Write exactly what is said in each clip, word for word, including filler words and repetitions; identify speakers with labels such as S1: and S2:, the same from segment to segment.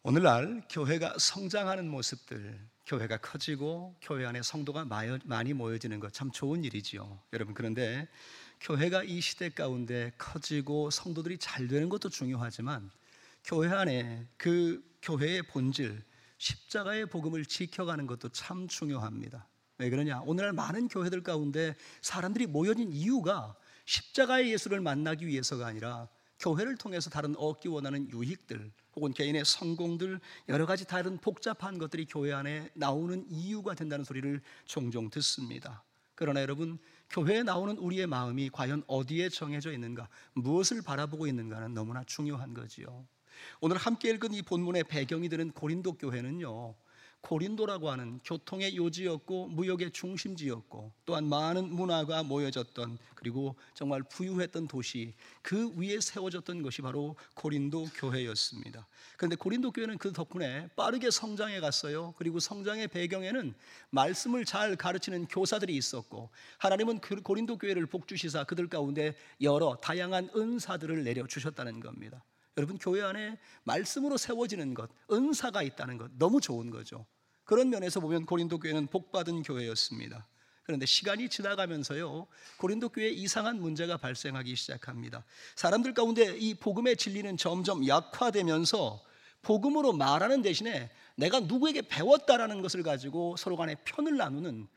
S1: 오늘날 교회가 성장하는 모습들, 교회가 커지고 교회 안에 성도가 많이 모여지는 것 참 좋은 일이지요. 여러분, 그런데 교회가 이 시대 가운데 커지고 성도들이 잘 되는 것도 중요하지만 교회 안에 그 교회의 본질, 십자가의 복음을 지켜가는 것도 참 중요합니다. 왜 그러냐? 오늘날 많은 교회들 가운데 사람들이 모여진 이유가 십자가의 예수를 만나기 위해서가 아니라 교회를 통해서 다른 얻기 원하는 유익들 혹은 개인의 성공들, 여러 가지 다른 복잡한 것들이 교회 안에 나오는 이유가 된다는 소리를 종종 듣습니다. 그러나 여러분, 교회에 나오는 우리의 마음이 과연 어디에 정해져 있는가, 무엇을 바라보고 있는가는 너무나 중요한 거지요. 오늘 함께 읽은 이 본문의 배경이 되는 고린도 교회는요, 고린도라고 하는 교통의 요지였고 무역의 중심지였고 또한 많은 문화가 모여졌던, 그리고 정말 부유했던 도시, 그 위에 세워졌던 것이 바로 고린도 교회였습니다. 그런데 고린도 교회는 그 덕분에 빠르게 성장해 갔어요. 그리고 성장의 배경에는 말씀을 잘 가르치는 교사들이 있었고, 하나님은 그 고린도 교회를 복주시사 그들 가운데 여러 다양한 은사들을 내려주셨다는 겁니다. 여러분, 교회 안에 말씀으로 세워지는 것, 은사가 있다는 것, 너무 좋은 거죠. 그런 면에서 보면 고린도 교회는 복받은 교회였습니다. 그런데 시간이 지나가면서요, 고린도 교회에 이상한 문제가 발생하기 시작합니다. 사람들 가운데 이 복음의 진리는 점점 약화되면서 복음으로 말하는 대신에 내가 누구에게 배웠다라는 것을 가지고 서로 간에 편을 나누는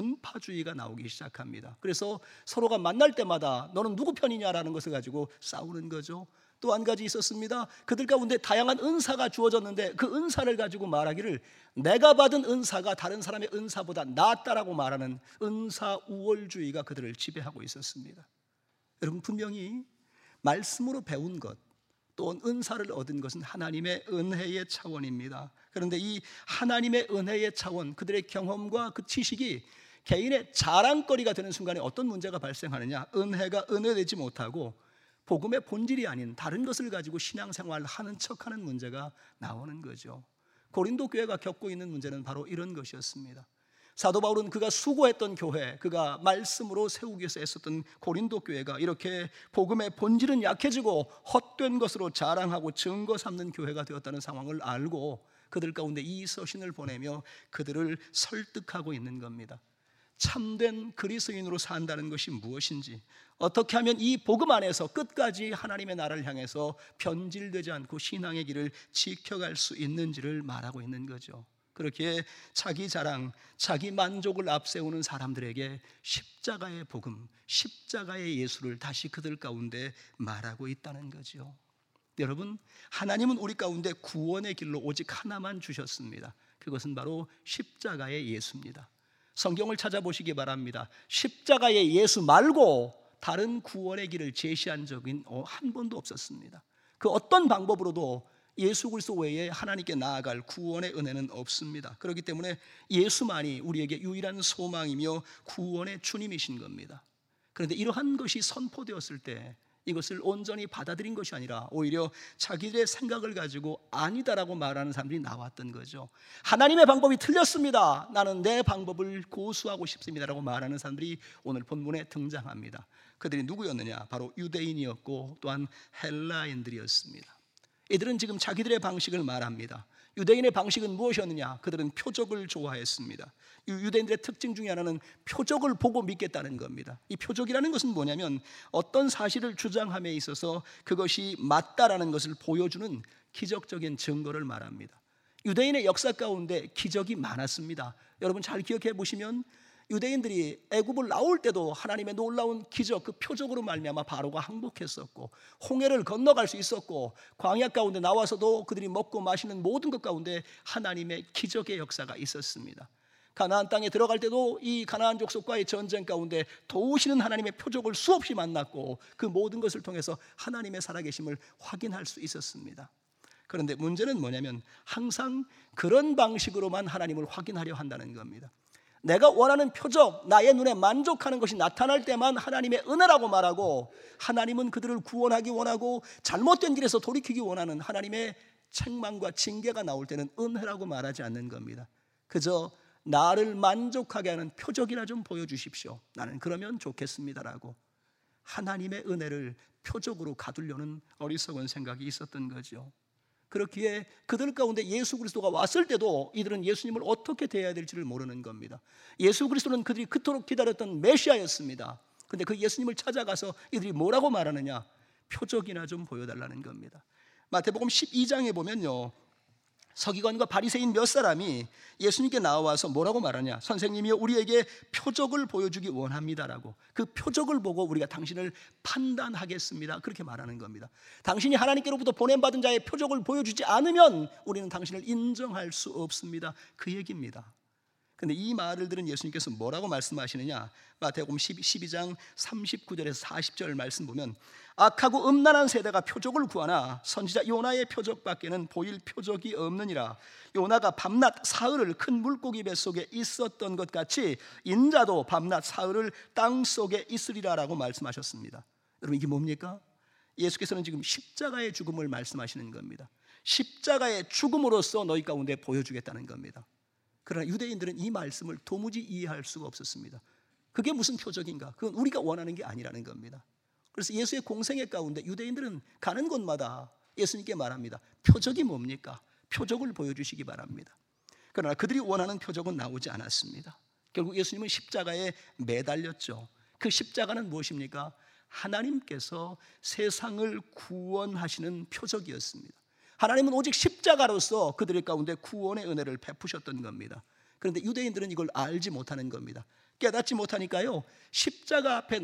S1: 분파주의가 나오기 시작합니다. 그래서 서로가 만날 때마다 너는 누구 편이냐라는 것을 가지고 싸우는 거죠. 또 한 가지 있었습니다. 그들 가운데 다양한 은사가 주어졌는데 그 은사를 가지고 말하기를 내가 받은 은사가 다른 사람의 은사보다 낫다라고 말하는 은사 우월주의가 그들을 지배하고 있었습니다. 여러분, 분명히 말씀으로 배운 것 또는 은사를 얻은 것은 하나님의 은혜의 차원입니다. 그런데 이 하나님의 은혜의 차원, 그들의 경험과 그 지식이 개인의 자랑거리가 되는 순간에 어떤 문제가 발생하느냐? 은혜가 은혜되지 못하고 복음의 본질이 아닌 다른 것을 가지고 신앙생활을 하는 척하는 문제가 나오는 거죠. 고린도 교회가 겪고 있는 문제는 바로 이런 것이었습니다. 사도 바울은 그가 수고했던 교회, 그가 말씀으로 세우기 위해서 애썼던 고린도 교회가 이렇게 복음의 본질은 약해지고 헛된 것으로 자랑하고 증거 삼는 교회가 되었다는 상황을 알고 그들 가운데 이 서신을 보내며 그들을 설득하고 있는 겁니다. 참된 그리스도인으로 산다는 것이 무엇인지, 어떻게 하면 이 복음 안에서 끝까지 하나님의 나라를 향해서 변질되지 않고 신앙의 길을 지켜갈 수 있는지를 말하고 있는 거죠. 그렇게 자기 자랑, 자기 만족을 앞세우는 사람들에게 십자가의 복음, 십자가의 예수를 다시 그들 가운데 말하고 있다는 거죠. 여러분, 하나님은 우리 가운데 구원의 길로 오직 하나만 주셨습니다. 그것은 바로 십자가의 예수입니다. 성경을 찾아보시기 바랍니다. 십자가의 예수 말고 다른 구원의 길을 제시한 적은 한 번도 없었습니다. 그 어떤 방법으로도 예수 그리스도 외에 하나님께 나아갈 구원의 은혜는 없습니다. 그렇기 때문에 예수만이 우리에게 유일한 소망이며 구원의 주님이신 겁니다. 그런데 이러한 것이 선포되었을 때 이것을 온전히 받아들인 것이 아니라 오히려 자기들의 생각을 가지고 아니다라고 말하는 사람들이 나왔던 거죠. 하나님의 방법이 틀렸습니다. 나는 내 방법을 고수하고 싶습니다라고 말하는 사람들이 오늘 본문에 등장합니다. 그들이 누구였느냐? 바로 유대인이었고 또한 헬라인들이었습니다. 이들은 지금 자기들의 방식을 말합니다. 유대인의 방식은 무엇이었느냐? 그들은 표적을 좋아했습니다. 유대인들의 특징 중에 하나는 표적을 보고 믿겠다는 겁니다. 이 표적이라는 것은 뭐냐면 어떤 사실을 주장함에 있어서 그것이 맞다라는 것을 보여주는 기적적인 증거를 말합니다. 유대인의 역사 가운데 기적이 많았습니다. 여러분 잘 기억해 보시면 유대인들이 애굽을 나올 때도 하나님의 놀라운 기적, 그 표적으로 말미암아 바로가 항복했었고 홍해를 건너갈 수 있었고 광야 가운데 나와서도 그들이 먹고 마시는 모든 것 가운데 하나님의 기적의 역사가 있었습니다. 가나안 땅에 들어갈 때도 이 가나안 족속과의 전쟁 가운데 도우시는 하나님의 표적을 수없이 만났고 그 모든 것을 통해서 하나님의 살아계심을 확인할 수 있었습니다. 그런데 문제는 뭐냐면 항상 그런 방식으로만 하나님을 확인하려 한다는 겁니다. 내가 원하는 표적, 나의 눈에 만족하는 것이 나타날 때만 하나님의 은혜라고 말하고, 하나님은 그들을 구원하기 원하고 잘못된 길에서 돌이키기 원하는 하나님의 책망과 징계가 나올 때는 은혜라고 말하지 않는 겁니다. 그저 나를 만족하게 하는 표적이나 좀 보여주십시오. 나는 그러면 좋겠습니다라고 하나님의 은혜를 표적으로 가두려는 어리석은 생각이 있었던 거죠. 그렇기에 그들 가운데 예수 그리스도가 왔을 때도 이들은 예수님을 어떻게 대해야 될지를 모르는 겁니다. 예수 그리스도는 그들이 그토록 기다렸던 메시아였습니다. 그런데 그 예수님을 찾아가서 이들이 뭐라고 말하느냐? 표적이나 좀 보여달라는 겁니다. 마태복음 십이 장에 보면요, 서기관과 바리새인 몇 사람이 예수님께 나와서 뭐라고 말하냐? 선생님이여, 우리에게 표적을 보여주기 원합니다라고. 그 표적을 보고 우리가 당신을 판단하겠습니다, 그렇게 말하는 겁니다. 당신이 하나님께로부터 보냄받은 자의 표적을 보여주지 않으면 우리는 당신을 인정할 수 없습니다, 그 얘기입니다. 그런데 이 말을 들은 예수님께서 뭐라고 말씀하시느냐? 마태복음 십이 장 삼십구 절에서 사십 절 말씀 보면, 악하고 음란한 세대가 표적을 구하나 선지자 요나의 표적밖에는 보일 표적이 없느니라. 요나가 밤낮 사흘을 큰 물고기 뱃속에 있었던 것 같이 인자도 밤낮 사흘을 땅 속에 있으리라라고 말씀하셨습니다. 여러분, 이게 뭡니까? 예수께서는 지금 십자가의 죽음을 말씀하시는 겁니다. 십자가의 죽음으로써 너희 가운데 보여주겠다는 겁니다. 그러나 유대인들은 이 말씀을 도무지 이해할 수가 없었습니다. 그게 무슨 표적인가? 그건 우리가 원하는 게 아니라는 겁니다. 그래서 예수의 공생애 가운데 유대인들은 가는 곳마다 예수님께 말합니다. 표적이 뭡니까? 표적을 보여주시기 바랍니다. 그러나 그들이 원하는 표적은 나오지 않았습니다. 결국 예수님은 십자가에 매달렸죠. 그 십자가는 무엇입니까? 하나님께서 세상을 구원하시는 표적이었습니다. 하나님은 오직 십자가로서 그들 가운데 구원의 은혜를 베푸셨던 겁니다. 그런데 유대인들은 이걸 알지 못하는 겁니다. 깨닫지 못하니까요, 십자가 앞에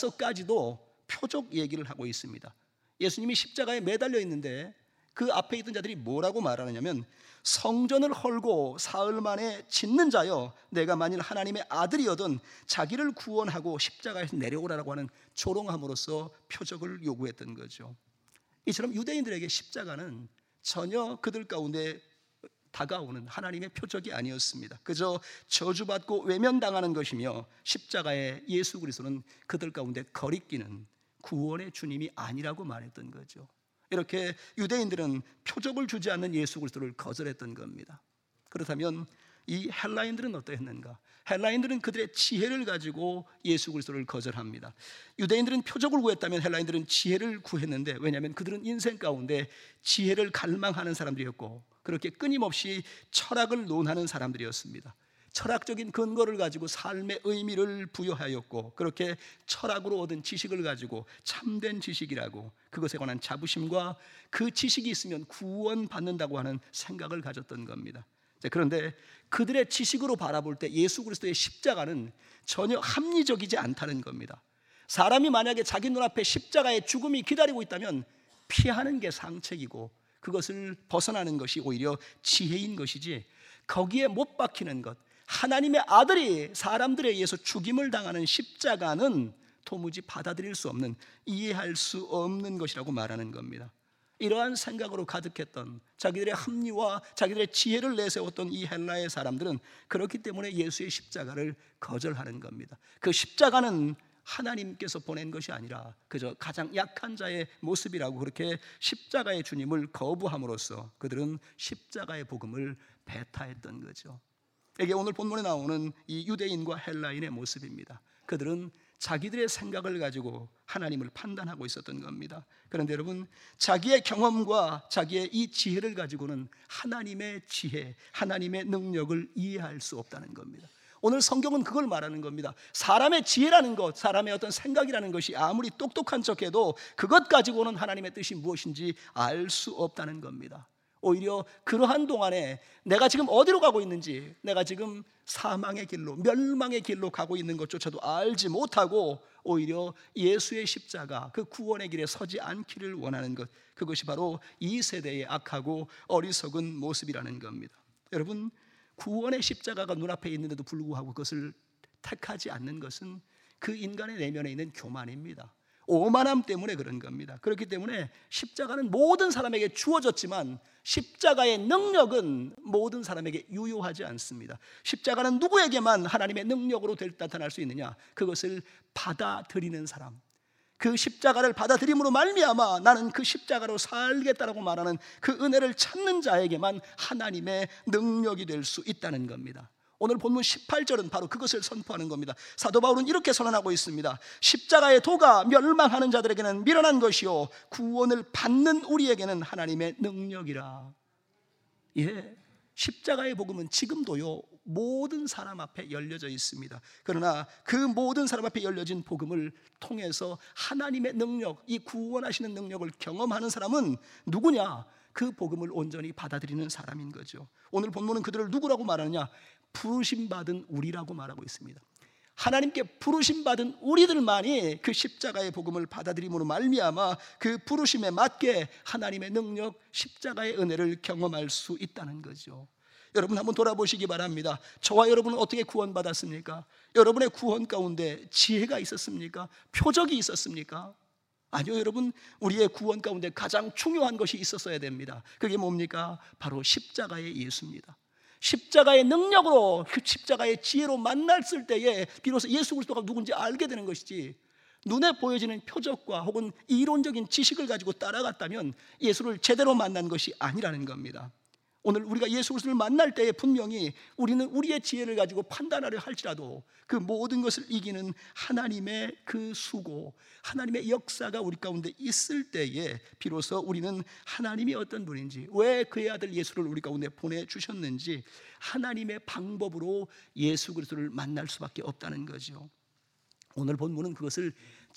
S1: 나와서까지도 표적 얘기를 하고 있습니다. 예수님이 십자가에 매달려 있는데 그 앞에 있던 자들이 뭐라고 말하느냐면, 성전을 헐고 사흘 만에 짓는 자여, 내가 만일 하나님의 아들이어든 자기를 구원하고 십자가에서 내려오라고 하는 조롱함으로써 표적을 요구했던 거죠. 이처럼 유대인들에게 십자가는 전혀 그들 가운데 다가오는 하나님의 표적이 아니었습니다. 그저 저주받고 외면당하는 것이며, 십자가의 예수 그리스도는 그들 가운데 거리끼는 구원의 주님이 아니라고 말했던 거죠. 이렇게 유대인들은 표적을 주지 않는 예수 그리스도를 거절했던 겁니다. 그렇다면 이 헬라인들은 어떠했는가? 헬라인들은 그들의 지혜를 가지고 예수 그리스도를 거절합니다. 유대인들은 표적을 구했다면 헬라인들은 지혜를 구했는데, 왜냐하면 그들은 인생 가운데 지혜를 갈망하는 사람들이었고, 그렇게 끊임없이 철학을 논하는 사람들이었습니다. 철학적인 근거를 가지고 삶의 의미를 부여하였고, 그렇게 철학으로 얻은 지식을 가지고 참된 지식이라고, 그것에 관한 자부심과 그 지식이 있으면 구원받는다고 하는 생각을 가졌던 겁니다. 그런데 그들의 지식으로 바라볼 때 예수 그리스도의 십자가는 전혀 합리적이지 않다는 겁니다. 사람이 만약에 자기 눈앞에 십자가의 죽음이 기다리고 있다면 피하는 게 상책이고, 그것을 벗어나는 것이 오히려 지혜인 것이지, 거기에 못 박히는 것, 하나님의 아들이 사람들에 의해서 죽임을 당하는 십자가는 도무지 받아들일 수 없는, 이해할 수 없는 것이라고 말하는 겁니다. 이러한 생각으로 가득했던, 자기들의 합리와 자기들의 지혜를 내세웠던 이 헬라의 사람들은 그렇기 때문에 예수의 십자가를 거절하는 겁니다. 그 십자가는 하나님께서 보낸 것이 아니라 그저 가장 약한 자의 모습이라고, 그렇게 십자가의 주님을 거부함으로써 그들은 십자가의 복음을 배타했던 거죠. 이게 오늘 본문에 나오는 이 유대인과 헬라인의 모습입니다. 그들은 자기들의 생각을 가지고 하나님을 판단하고 있었던 겁니다. 그런데 여러분, 자기의 경험과 자기의 이 지혜를 가지고는 하나님의 지혜, 하나님의 능력을 이해할 수 없다는 겁니다. 오늘 성경은 그걸 말하는 겁니다. 사람의 지혜라는 것, 사람의 어떤 생각이라는 것이 아무리 똑똑한 척해도 그것 가지고는 하나님의 뜻이 무엇인지 알 수 없다는 겁니다. 오히려 그러한 동안에 내가 지금 어디로 가고 있는지, 내가 지금 사망의 길로, 멸망의 길로 가고 있는 것조차도 알지 못하고 오히려 예수의 십자가, 그 구원의 길에 서지 않기를 원하는 것, 그것이 바로 이 세대의 악하고 어리석은 모습이라는 겁니다. 여러분, 구원의 십자가가 눈앞에 있는데도 불구하고 그것을 택하지 않는 것은 그 인간의 내면에 있는 교만입니다. 오만함 때문에 그런 겁니다. 그렇기 때문에 십자가는 모든 사람에게 주어졌지만 십자가의 능력은 모든 사람에게 유효하지 않습니다. 십자가는 누구에게만 하나님의 능력으로 나타날 수 있느냐? 그것을 받아들이는 사람, 그 십자가를 받아들임으로 말미암아 나는 그 십자가로 살겠다라고 말하는 그 은혜를 찾는 자에게만 하나님의 능력이 될 수 있다는 겁니다. 오늘 본문 십팔 절은 바로 그것을 선포하는 겁니다. 사도 바울은 이렇게 선언하고 있습니다. 십자가의 도가 멸망하는 자들에게는 미련한 것이요 구원을 받는 우리에게는 하나님의 능력이라. 예, 십자가의 복음은 지금도요 모든 사람 앞에 열려져 있습니다. 그러나 그 모든 사람 앞에 열려진 복음을 통해서 하나님의 능력, 이 구원하시는 능력을 경험하는 사람은 누구냐? 그 복음을 온전히 받아들이는 사람인 거죠. 오늘 본문은 그들을 누구라고 말하느냐? 부르심받은 우리라고 말하고 있습니다. 하나님께 부르심받은 우리들만이 그 십자가의 복음을 받아들임으로 말미암아 그 부르심에 맞게 하나님의 능력, 십자가의 은혜를 경험할 수 있다는 거죠. 여러분 한번 돌아보시기 바랍니다. 저와 여러분은 어떻게 구원받았습니까? 여러분의 구원 가운데 지혜가 있었습니까? 표적이 있었습니까? 아니요, 여러분, 우리의 구원 가운데 가장 중요한 것이 있었어야 됩니다. 그게 뭡니까? 바로 십자가의 예수입니다. 십자가의 능력으로, 그 십자가의 지혜로 만났을 때에 비로소 예수 그리스도가 누군지 알게 되는 것이지, 눈에 보여지는 표적과 혹은 이론적인 지식을 가지고 따라갔다면 예수를 제대로 만난 것이 아니라는 겁니다. 오늘 우리가 예수 그리스도를 만날 때에 분명히 우리는 우리의 지혜를 가지고 판단하려 할지라도 그 모든 것을 이기는 하나님의 그 수고, 하나님의 역사가 우리 가운데 있을 때에 비로소 우리는 하나님이 어떤 분인지, 왜 그의 아들 예수를 우리 가운데 보내주셨는지 하나님의 방법으로 예수 그리스도를 만날 수밖에 없다는 거죠. 오늘 본문은 그것을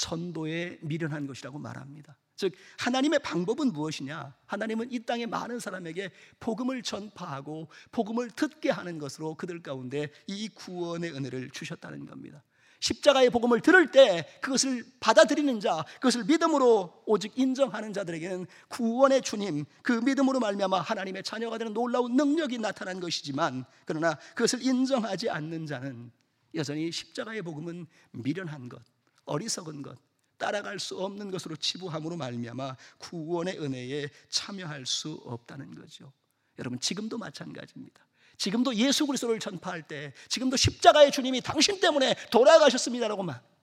S1: 전도에 미련한 것이라고 말합니다. 즉 하나님의 방법은 무엇이냐? 하나님은 이 땅의 많은 사람에게 복음을 전파하고 복음을 듣게 하는 것으로 그들 가운데 이 구원의 은혜를 주셨다는 겁니다. 십자가의 복음을 들을 때 그것을 받아들이는 자, 그것을 믿음으로 오직 인정하는 자들에게는 구원의 주님, 그 믿음으로 말미암아 하나님의 자녀가 되는 놀라운 능력이 나타난 것이지만, 그러나 그것을 인정하지 않는 자는 여전히 십자가의 복음은 미련한 것, 어리석은 것, 따라갈 수 없는 것으로 치부함으로 말미암아 구원의 은혜에 참여할 수 없다는 거죠. 여러분 지금도 마찬가지입니다. 지금도 예수 그리스도를 전파할 때, 지금도 십자가의 주님이 당신 때문에 돌아가셨습니다라고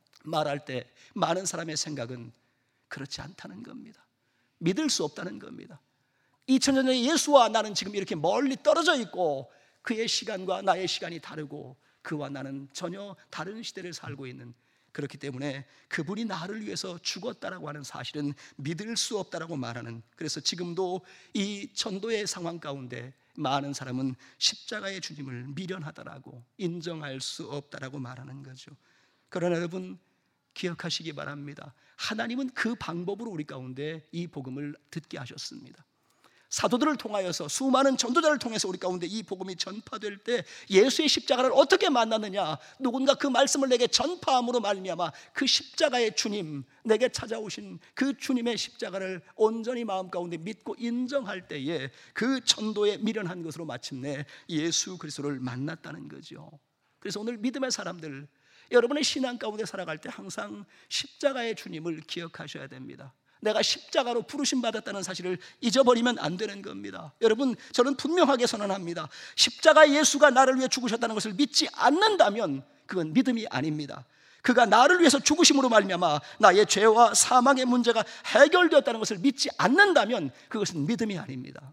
S1: 말할 때 많은 사람의 생각은 그렇지 않다는 겁니다. 믿을 수 없다는 겁니다. 이천 년 전의 예수와 나는 지금 이렇게 멀리 떨어져 있고 그의 시간과 나의 시간이 다르고 그와 나는 전혀 다른 시대를 살고 있는, 그렇기 때문에 그분이 나를 위해서 죽었다라고 하는 사실은 믿을 수 없다라고 말하는, 그래서 지금도 이 전도의 상황 가운데 많은 사람은 십자가의 주님을 미련하다라고, 인정할 수 없다라고 말하는 거죠. 그러나 여러분 기억하시기 바랍니다. 하나님은 그 방법으로 우리 가운데 이 복음을 듣게 하셨습니다. 사도들을 통하여서, 수많은 전도자를 통해서 우리 가운데 이 복음이 전파될 때 예수의 십자가를 어떻게 만났느냐? 누군가 그 말씀을 내게 전파함으로 말미암아 그 십자가의 주님, 내게 찾아오신 그 주님의 십자가를 온전히 마음 가운데 믿고 인정할 때에 그 전도에 미련한 것으로 마침내 예수 그리스도를 만났다는 거죠. 그래서 오늘 믿음의 사람들, 여러분의 신앙 가운데 살아갈 때 항상 십자가의 주님을 기억하셔야 됩니다. 내가 십자가로 부르심 받았다는 사실을 잊어버리면 안 되는 겁니다. 여러분 저는 분명하게 선언합니다. 십자가 예수가 나를 위해 죽으셨다는 것을 믿지 않는다면 그건 믿음이 아닙니다. 그가 나를 위해서 죽으심으로 말미암아 나의 죄와 사망의 문제가 해결되었다는 것을 믿지 않는다면 그것은 믿음이 아닙니다.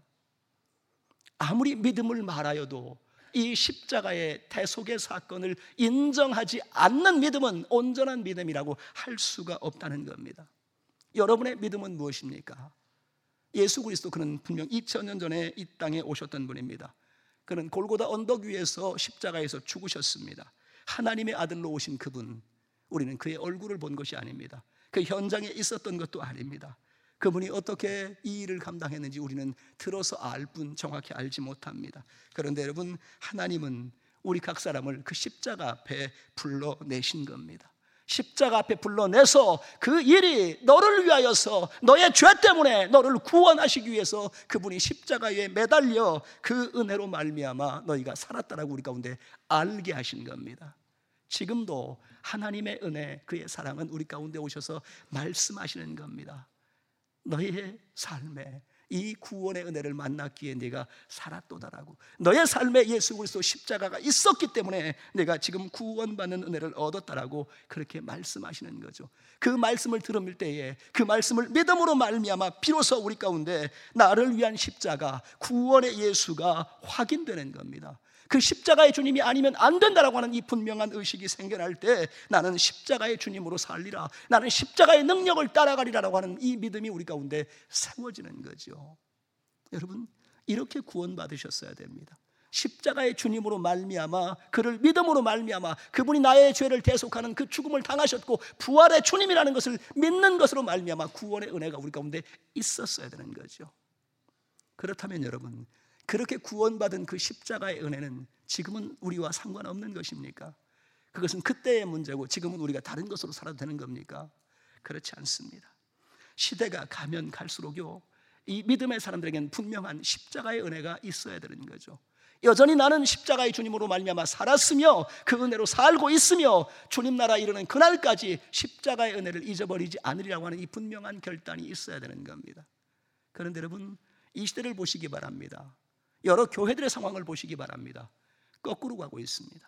S1: 아무리 믿음을 말하여도 이 십자가의 대속의 사건을 인정하지 않는 믿음은 온전한 믿음이라고 할 수가 없다는 겁니다. 여러분의 믿음은 무엇입니까? 예수 그리스도, 그는 분명 이천 년 전에 이 땅에 오셨던 분입니다. 그는 골고다 언덕 위에서 십자가에서 죽으셨습니다. 하나님의 아들로 오신 그분, 우리는 그의 얼굴을 본 것이 아닙니다. 그 현장에 있었던 것도 아닙니다. 그분이 어떻게 이 일을 감당했는지 우리는 들어서 알 뿐 정확히 알지 못합니다. 그런데 여러분, 하나님은 우리 각 사람을 그 십자가 앞에 불러내신 겁니다. 십자가 앞에 불러내서 그 일이 너를 위하여서, 너의 죄 때문에 너를 구원하시기 위해서 그분이 십자가에 매달려 그 은혜로 말미암아 너희가 살았다라고 우리 가운데 알게 하신 겁니다. 지금도 하나님의 은혜, 그의 사랑은 우리 가운데 오셔서 말씀하시는 겁니다. 너희의 삶에 이 구원의 은혜를 만났기에 네가 살았도다라고, 너의 삶에 예수 그리스도 십자가가 있었기 때문에 내가 지금 구원받는 은혜를 얻었다라고 그렇게 말씀하시는 거죠. 그 말씀을 들을 때에 그 말씀을 믿음으로 말미암아 비로소 우리 가운데 나를 위한 십자가, 구원의 예수가 확인되는 겁니다. 그 십자가의 주님이 아니면 안 된다라고 하는 이 분명한 의식이 생겨날 때 나는 십자가의 주님으로 살리라, 나는 십자가의 능력을 따라가리라라고 하는 이 믿음이 우리 가운데 세워지는 거죠. 여러분, 이렇게 구원받으셨어야 됩니다. 십자가의 주님으로 말미암아, 그를 믿음으로 말미암아 그분이 나의 죄를 대속하는 그 죽음을 당하셨고 부활의 주님이라는 것을 믿는 것으로 말미암아 구원의 은혜가 우리 가운데 있었어야 되는 거죠. 그렇다면 여러분, 그렇게 구원받은 그 십자가의 은혜는 지금은 우리와 상관없는 것입니까? 그것은 그때의 문제고 지금은 우리가 다른 것으로 살아도 되는 겁니까? 그렇지 않습니다. 시대가 가면 갈수록요, 이 믿음의 사람들에게는 분명한 십자가의 은혜가 있어야 되는 거죠. 여전히 나는 십자가의 주님으로 말미암아 살았으며 그 은혜로 살고 있으며 주님 나라 이르는 그날까지 십자가의 은혜를 잊어버리지 않으리라고 하는 이 분명한 결단이 있어야 되는 겁니다. 그런데 여러분, 이 시대를 보시기 바랍니다. 여러 교회들의 상황을 보시기 바랍니다. 거꾸로 가고 있습니다.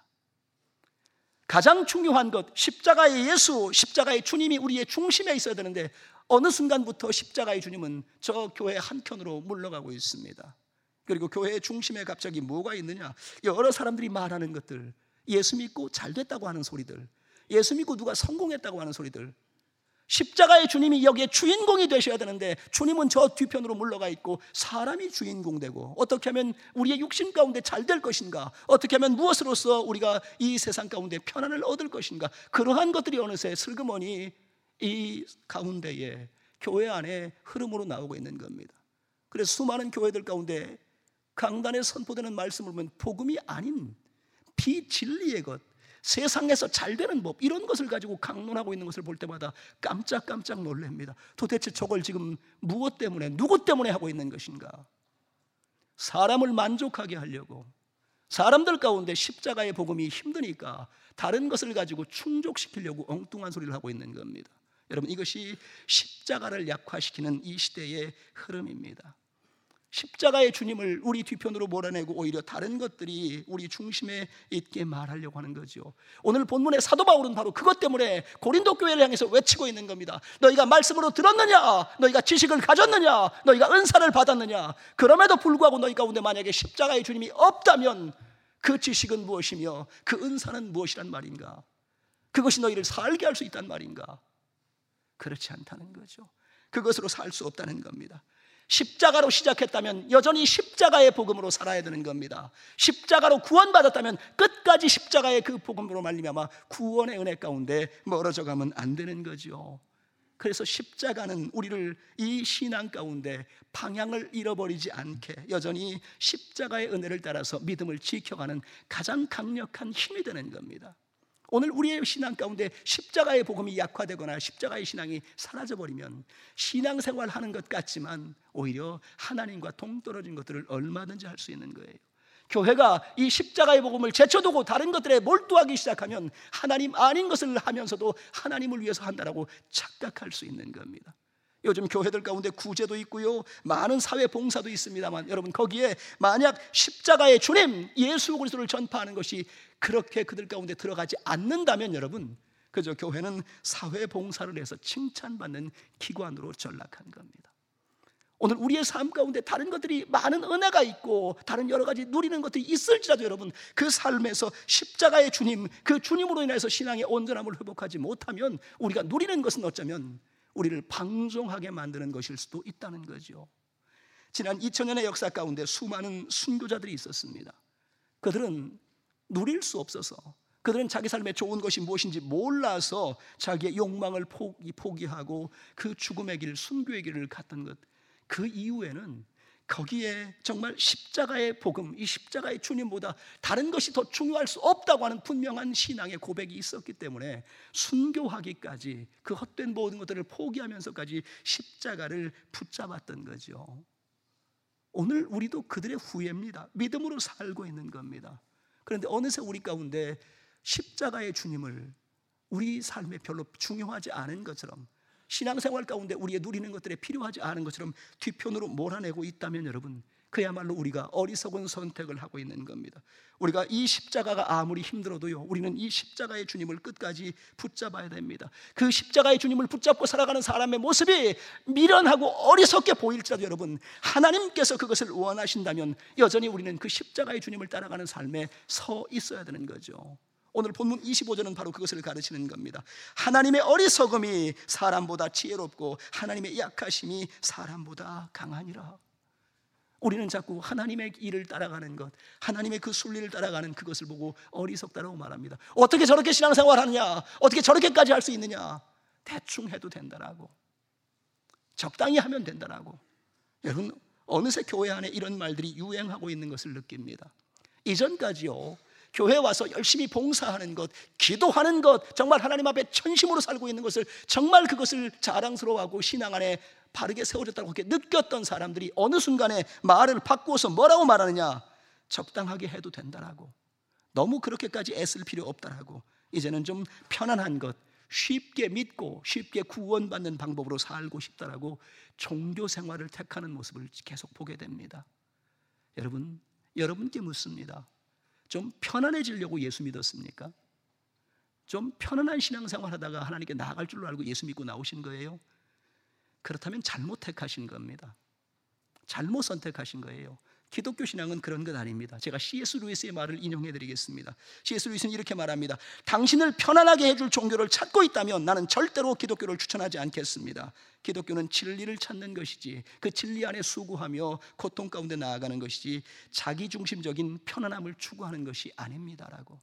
S1: 가장 중요한 것, 십자가의 예수, 십자가의 주님이 우리의 중심에 있어야 되는데 어느 순간부터 십자가의 주님은 저 교회 한켠으로 물러가고 있습니다. 그리고 교회의 중심에 갑자기 뭐가 있느냐? 여러 사람들이 말하는 것들, 예수 믿고 잘 됐다고 하는 소리들, 예수 믿고 누가 성공했다고 하는 소리들. 십자가의 주님이 여기에 주인공이 되셔야 되는데 주님은 저 뒤편으로 물러가 있고 사람이 주인공 되고, 어떻게 하면 우리의 육신 가운데 잘 될 것인가, 어떻게 하면 무엇으로서 우리가 이 세상 가운데 편안을 얻을 것인가, 그러한 것들이 어느새 슬그머니 이 가운데에 교회 안에 흐름으로 나오고 있는 겁니다. 그래서 수많은 교회들 가운데 강단에 선포되는 말씀을 보면 복음이 아닌 비진리의 것, 세상에서 잘 되는 법, 이런 것을 가지고 강론하고 있는 것을 볼 때마다 깜짝깜짝 놀랍니다. 도대체 저걸 지금 무엇 때문에, 누구 때문에 하고 있는 것인가? 사람을 만족하게 하려고, 사람들 가운데 십자가의 복음이 힘드니까 다른 것을 가지고 충족시키려고 엉뚱한 소리를 하고 있는 겁니다. 여러분, 이것이 십자가를 약화시키는 이 시대의 흐름입니다. 십자가의 주님을 우리 뒤편으로 몰아내고 오히려 다른 것들이 우리 중심에 있게 말하려고 하는 거죠. 오늘 본문의 사도 바울은 바로 그것 때문에 고린도 교회를 향해서 외치고 있는 겁니다. 너희가 말씀으로 들었느냐? 너희가 지식을 가졌느냐? 너희가 은사를 받았느냐? 그럼에도 불구하고 너희 가운데 만약에 십자가의 주님이 없다면 그 지식은 무엇이며 그 은사는 무엇이란 말인가? 그것이 너희를 살게 할 수 있단 말인가? 그렇지 않다는 거죠. 그것으로 살 수 없다는 겁니다. 십자가로 시작했다면 여전히 십자가의 복음으로 살아야 되는 겁니다. 십자가로 구원받았다면 끝까지 십자가의 그 복음으로 말미암아 구원의 은혜 가운데 멀어져 가면 안 되는 거죠. 그래서 십자가는 우리를 이 신앙 가운데 방향을 잃어버리지 않게 여전히 십자가의 은혜를 따라서 믿음을 지켜가는 가장 강력한 힘이 되는 겁니다. 오늘 우리의 신앙 가운데 십자가의 복음이 약화되거나 십자가의 신앙이 사라져버리면 신앙생활 하는 것 같지만 오히려 하나님과 동떨어진 것들을 얼마든지 할 수 있는 거예요. 교회가 이 십자가의 복음을 제쳐두고 다른 것들에 몰두하기 시작하면 하나님 아닌 것을 하면서도 하나님을 위해서 한다라고 착각할 수 있는 겁니다. 요즘 교회들 가운데 구제도 있고요, 많은 사회 봉사도 있습니다만 여러분, 거기에 만약 십자가의 주님 예수 그리스도를 전파하는 것이 그렇게 그들 가운데 들어가지 않는다면 여러분, 그저 교회는 사회 봉사를 해서 칭찬받는 기관으로 전락한 겁니다. 오늘 우리의 삶 가운데 다른 것들이 많은 은혜가 있고 다른 여러 가지 누리는 것들이 있을지라도 여러분, 그 삶에서 십자가의 주님, 그 주님으로 인해서 신앙의 온전함을 회복하지 못하면 우리가 누리는 것은 어쩌면 우리를 방종하게 만드는 것일 수도 있다는 거죠. 지난 이천 년의 역사 가운데 수많은 순교자들이 있었습니다. 그들은 누릴 수 없어서, 그들은 자기 삶에 좋은 것이 무엇인지 몰라서 자기의 욕망을 포기, 포기하고 그 죽음의 길, 순교의 길을 갔던 것, 그 이후에는 거기에 정말 십자가의 복음, 이 십자가의 주님보다 다른 것이 더 중요할 수 없다고 하는 분명한 신앙의 고백이 있었기 때문에 순교하기까지 그 헛된 모든 것들을 포기하면서까지 십자가를 붙잡았던 거죠. 오늘 우리도 그들의 후예입니다. 믿음으로 살고 있는 겁니다. 그런데 어느새 우리 가운데 십자가의 주님을 우리 삶에 별로 중요하지 않은 것처럼, 신앙생활 가운데 우리의 누리는 것들에 필요하지 않은 것처럼 뒤편으로 몰아내고 있다면 여러분, 그야말로 우리가 어리석은 선택을 하고 있는 겁니다. 우리가 이 십자가가 아무리 힘들어도요, 우리는 이 십자가의 주님을 끝까지 붙잡아야 됩니다. 그 십자가의 주님을 붙잡고 살아가는 사람의 모습이 미련하고 어리석게 보일지라도 여러분, 하나님께서 그것을 원하신다면 여전히 우리는 그 십자가의 주님을 따라가는 삶에 서 있어야 되는 거죠. 오늘 본문 이십오 절은 바로 그것을 가르치는 겁니다. 하나님의 어리석음이 사람보다 지혜롭고 하나님의 약하심이 사람보다 강하니라. 우리는 자꾸 하나님의 일을 따라가는 것, 하나님의 그 순리를 따라가는 그것을 보고 어리석다라고 말합니다. 어떻게 저렇게 신앙생활 하느냐, 어떻게 저렇게까지 할 수 있느냐, 대충 해도 된다라고, 적당히 하면 된다라고. 여러분, 어느새 교회 안에 이런 말들이 유행하고 있는 것을 느낍니다. 이전까지요, 교회 와서 열심히 봉사하는 것, 기도하는 것, 정말 하나님 앞에 전심으로 살고 있는 것을, 정말 그것을 자랑스러워하고 신앙 안에 바르게 세워졌다고 그렇게 느꼈던 사람들이 어느 순간에 말을 바꾸어서 뭐라고 말하느냐, 적당하게 해도 된다라고, 너무 그렇게까지 애쓸 필요 없다라고, 이제는 좀 편안한 것, 쉽게 믿고 쉽게 구원받는 방법으로 살고 싶다라고 종교 생활을 택하는 모습을 계속 보게 됩니다. 여러분, 여러분께 묻습니다. 좀 편안해지려고 예수 믿었습니까? 좀 편안한 신앙생활 하다가 하나님께 나아갈 줄로 알고 예수 믿고 나오신 거예요? 그렇다면 잘못 택하신 겁니다. 잘못 선택하신 거예요. 기독교 신앙은 그런 것 아닙니다. 제가 씨 에스 루이스의 말을 인용해 드리겠습니다. 씨 에스 루이스는 이렇게 말합니다. 당신을 편안하게 해줄 종교를 찾고 있다면 나는 절대로 기독교를 추천하지 않겠습니다. 기독교는 진리를 찾는 것이지, 그 진리 안에 수고하며 고통 가운데 나아가는 것이지 자기중심적인 편안함을 추구하는 것이 아닙니다라고.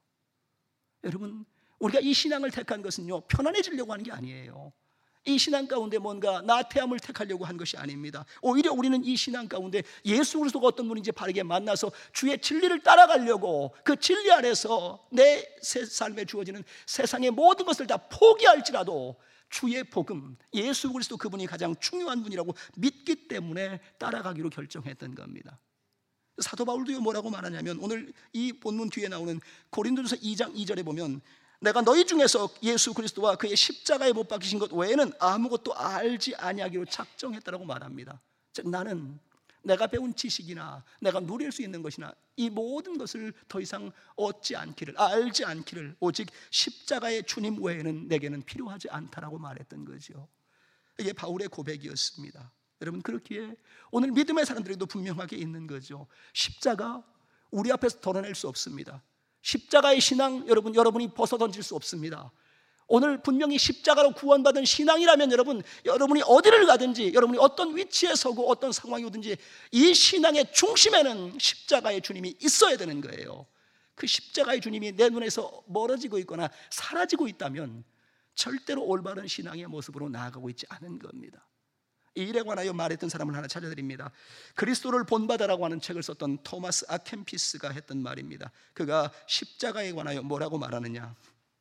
S1: 여러분, 우리가 이 신앙을 택한 것은요, 편안해지려고 하는 게 아니에요. 이 신앙 가운데 뭔가 나태함을 택하려고 한 것이 아닙니다. 오히려 우리는 이 신앙 가운데 예수 그리스도가 어떤 분인지 바르게 만나서 주의 진리를 따라가려고, 그 진리 안에서 내 삶에 주어지는 세상의 모든 것을 다 포기할지라도 주의 복음, 예수 그리스도 그분이 가장 중요한 분이라고 믿기 때문에 따라가기로 결정했던 겁니다. 사도 바울도요, 뭐라고 말하냐면, 오늘 이 본문 뒤에 나오는 고린도전서 이 장 이 절에 보면, 내가 너희 중에서 예수 그리스도와 그의 십자가에 못 박히신 것 외에는 아무것도 알지 아니하기로 작정했다라고 말합니다. 즉, 나는 내가 배운 지식이나 내가 누릴 수 있는 것이나 이 모든 것을 더 이상 얻지 않기를, 알지 않기를, 오직 십자가의 주님 외에는 내게는 필요하지 않다라고 말했던 거죠. 이게 바울의 고백이었습니다. 여러분, 그렇기에 오늘 믿음의 사람들에게도 분명하게 있는 거죠. 십자가 우리 앞에서 덜어낼 수 없습니다. 십자가의 신앙, 여러분, 여러분이 벗어던질 수 없습니다. 오늘 분명히 십자가로 구원받은 신앙이라면 여러분, 여러분이 어디를 가든지, 여러분이 어떤 위치에 서고 어떤 상황이 오든지 이 신앙의 중심에는 십자가의 주님이 있어야 되는 거예요. 그 십자가의 주님이 내 눈에서 멀어지고 있거나 사라지고 있다면 절대로 올바른 신앙의 모습으로 나아가고 있지 않은 겁니다. 이 일에 관하여 말했던 사람을 하나 찾아드립니다. 그리스도를 본받아라고 하는 책을 썼던 토마스 아켄피스가 했던 말입니다. 그가 십자가에 관하여 뭐라고 말하느냐,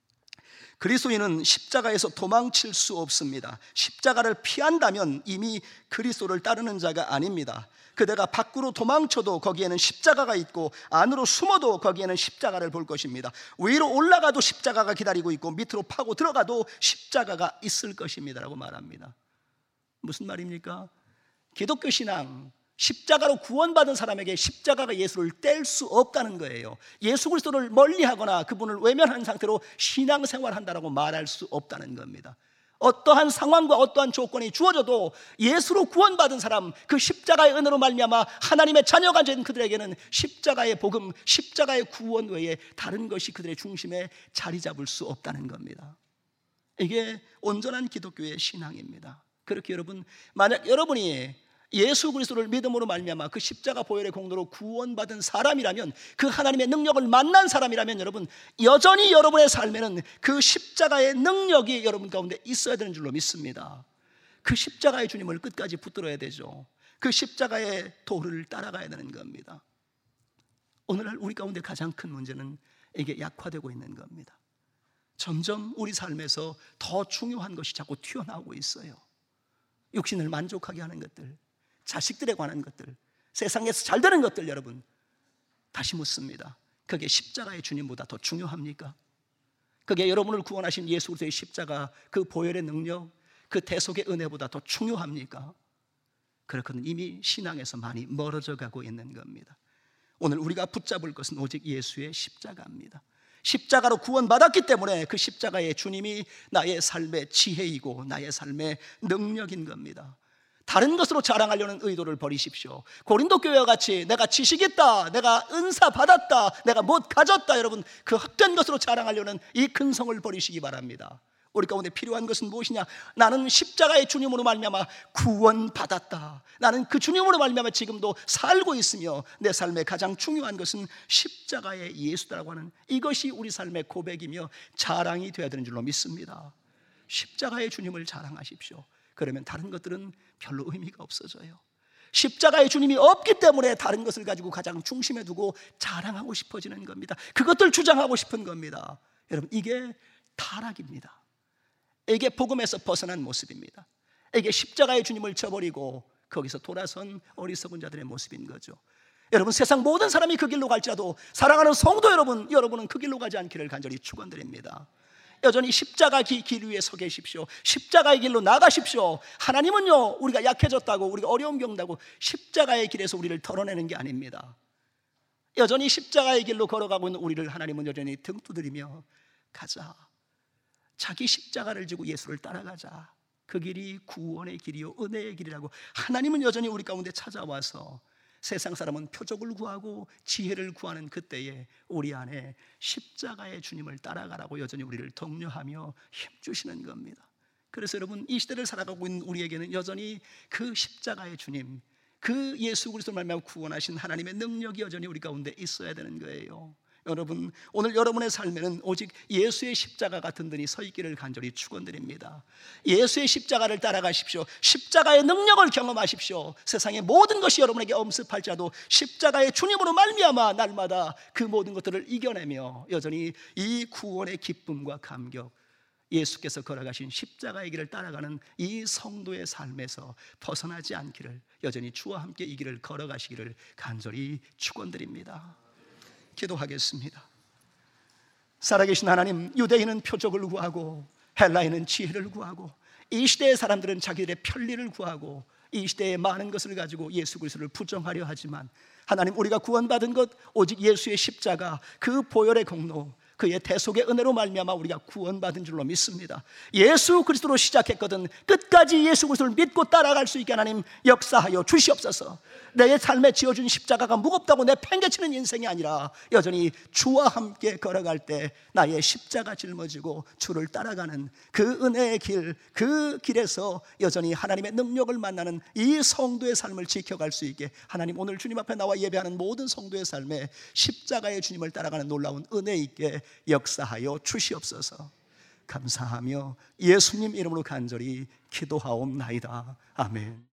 S1: 그리스도인은 십자가에서 도망칠 수 없습니다. 십자가를 피한다면 이미 그리스도를 따르는 자가 아닙니다. 그대가 밖으로 도망쳐도 거기에는 십자가가 있고 안으로 숨어도 거기에는 십자가를 볼 것입니다. 위로 올라가도 십자가가 기다리고 있고 밑으로 파고 들어가도 십자가가 있을 것입니다 라고 말합니다. 무슨 말입니까? 기독교 신앙, 십자가로 구원받은 사람에게 십자가가 예수를 뗄 수 없다는 거예요. 예수 그리스도를 멀리하거나 그분을 외면한 상태로 신앙생활을 한다고 말할 수 없다는 겁니다. 어떠한 상황과 어떠한 조건이 주어져도 예수로 구원받은 사람, 그 십자가의 은혜로 말미암아 하나님의 자녀가 된 그들에게는 십자가의 복음, 십자가의 구원 외에 다른 것이 그들의 중심에 자리 잡을 수 없다는 겁니다. 이게 온전한 기독교의 신앙입니다. 그렇게 여러분, 만약 여러분이 예수 그리스도를 믿음으로 말미암아 그 십자가 보혈의 공로로 구원받은 사람이라면, 그 하나님의 능력을 만난 사람이라면 여러분, 여전히 여러분의 삶에는 그 십자가의 능력이 여러분 가운데 있어야 되는 줄로 믿습니다. 그 십자가의 주님을 끝까지 붙들어야 되죠. 그 십자가의 도를 따라가야 되는 겁니다. 오늘날 우리 가운데 가장 큰 문제는 이게 약화되고 있는 겁니다. 점점 우리 삶에서 더 중요한 것이 자꾸 튀어나오고 있어요. 육신을 만족하게 하는 것들, 자식들에 관한 것들, 세상에서 잘 되는 것들, 여러분, 다시 묻습니다. 그게 십자가의 주님보다 더 중요합니까? 그게 여러분을 구원하신 예수 그리스도의 십자가, 그 보혈의 능력, 그 대속의 은혜보다 더 중요합니까? 그렇거든 이미 신앙에서 많이 멀어져 가고 있는 겁니다. 오늘 우리가 붙잡을 것은 오직 예수의 십자가입니다. 십자가로 구원받았기 때문에 그 십자가의 주님이 나의 삶의 지혜이고 나의 삶의 능력인 겁니다. 다른 것으로 자랑하려는 의도를 버리십시오. 고린도 교회와 같이 내가 지식 있다, 내가 은사 받았다, 내가 못 가졌다, 여러분 그 헛된 것으로 자랑하려는 이 근성을 버리시기 바랍니다. 우리 가운데 필요한 것은 무엇이냐? 나는 십자가의 주님으로 말미암아 구원받았다. 나는 그 주님으로 말미암아 지금도 살고 있으며 내 삶의 가장 중요한 것은 십자가의 예수다라고 하는 이것이 우리 삶의 고백이며 자랑이 되어야 되는 줄로 믿습니다. 십자가의 주님을 자랑하십시오. 그러면 다른 것들은 별로 의미가 없어져요. 십자가의 주님이 없기 때문에 다른 것을 가지고 가장 중심에 두고 자랑하고 싶어지는 겁니다. 그것들 주장하고 싶은 겁니다. 여러분 이게 타락입니다. 이게 복음에서 벗어난 모습입니다. 이게 십자가의 주님을 저버리고 거기서 돌아선 어리석은 자들의 모습인 거죠. 여러분 세상 모든 사람이 그 길로 갈지라도 사랑하는 성도 여러분, 여러분은 그 길로 가지 않기를 간절히 축원드립니다. 여전히 십자가 길 위에 서 계십시오. 십자가의 길로 나가십시오. 하나님은요 우리가 약해졌다고 우리가 어려움 겪는다고 십자가의 길에서 우리를 덜어내는 게 아닙니다. 여전히 십자가의 길로 걸어가고 있는 우리를 하나님은 여전히 등 두드리며 가자, 자기 십자가를 지고 예수를 따라가자, 그 길이 구원의 길이요 은혜의 길이라고 하나님은 여전히 우리 가운데 찾아와서 세상 사람은 표적을 구하고 지혜를 구하는 그때에 우리 안에 십자가의 주님을 따라가라고 여전히 우리를 독려하며 힘주시는 겁니다. 그래서 여러분 이 시대를 살아가고 있는 우리에게는 여전히 그 십자가의 주님, 그 예수 그리스도를 말미암아 구원하신 하나님의 능력이 여전히 우리 가운데 있어야 되는 거예요. 여러분 오늘 여러분의 삶에는 오직 예수의 십자가가 든든히 서 있기를 간절히 축원드립니다. 예수의 십자가를 따라가십시오. 십자가의 능력을 경험하십시오. 세상의 모든 것이 여러분에게 엄습할지라도 십자가의 주님으로 말미암아 날마다 그 모든 것들을 이겨내며 여전히 이 구원의 기쁨과 감격, 예수께서 걸어가신 십자가의 길을 따라가는 이 성도의 삶에서 벗어나지 않기를, 여전히 주와 함께 이 길을 걸어가시기를 간절히 축원드립니다. 기도하겠습니다. 살아계신 하나님, 유대인은 표적을 구하고 헬라인은 지혜를 구하고 이 시대의 사람들은 자기들의 편리를 구하고 이 시대의 많은 것을 가지고 예수 그리스도를 부정하려 하지만 하나님, 우리가 구원받은 것 오직 예수의 십자가, 그 보혈의 공로, 그의 대속의 은혜로 말미암아 우리가 구원받은 줄로 믿습니다. 예수 그리스도로 시작했거든 끝까지 예수 그리스도를 믿고 따라갈 수 있게 하나님 역사하여 주시옵소서. 내 삶에 지어준 십자가가 무겁다고 내 팽개치는 인생이 아니라 여전히 주와 함께 걸어갈 때 나의 십자가 짊어지고 주를 따라가는 그 은혜의 길, 그 길에서 여전히 하나님의 능력을 만나는 이 성도의 삶을 지켜갈 수 있게 하나님, 오늘 주님 앞에 나와 예배하는 모든 성도의 삶에 십자가의 주님을 따라가는 놀라운 은혜 있게 역사하여 주시옵소서. 감사하며 예수님 이름으로 간절히 기도하옵나이다. 아멘.